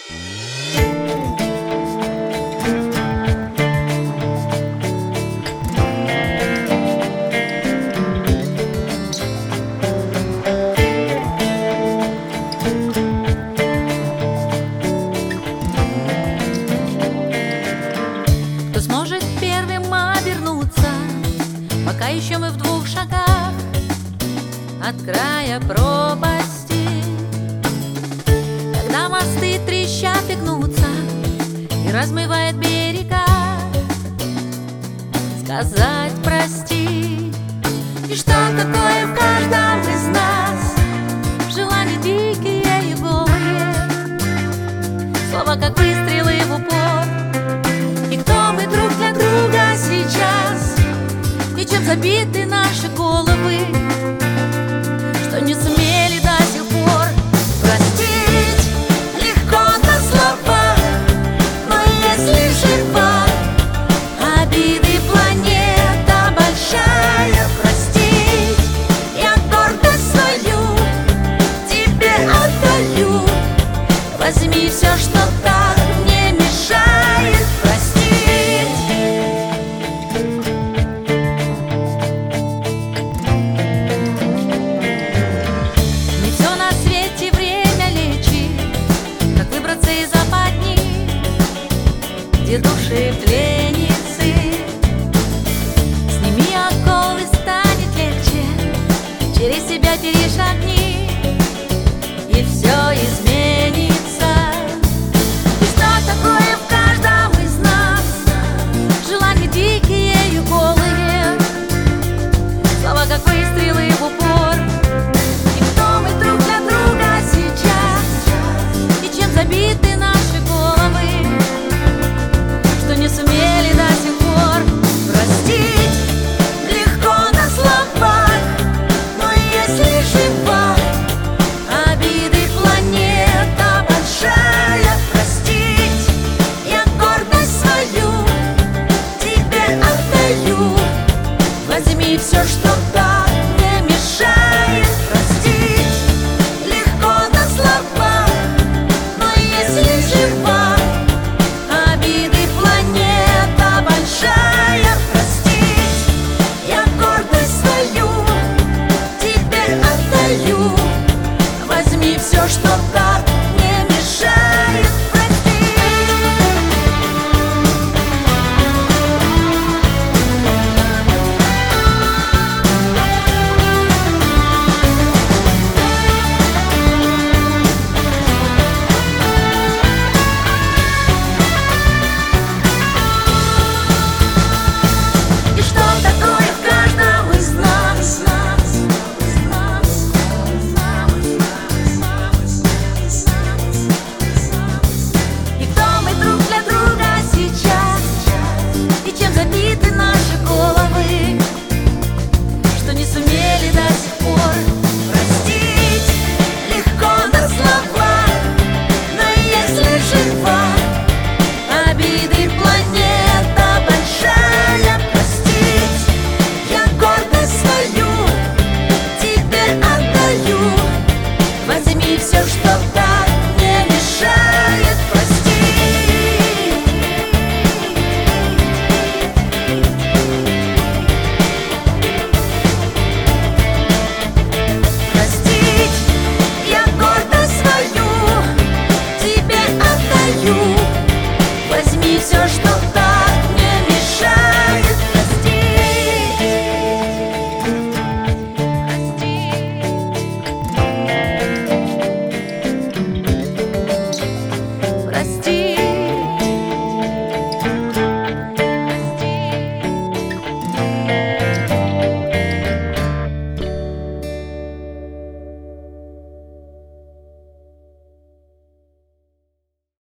Кто сможет первым обернуться, пока еще мы в 2 шагах от края пропасти? Когда мосты трещат и гнутся, и размывает берега, сказать прости. И что такое в каждом из нас желания дикие и голые, слова как выстрелы в упор. И кто мы друг для друга сейчас, и чем забиты наши головы, что не сумели до сих пор простить. Легко на слова, но если жива, обиды планета большая, простить. Я гордость свою тебе отдаю, возьми все, что так.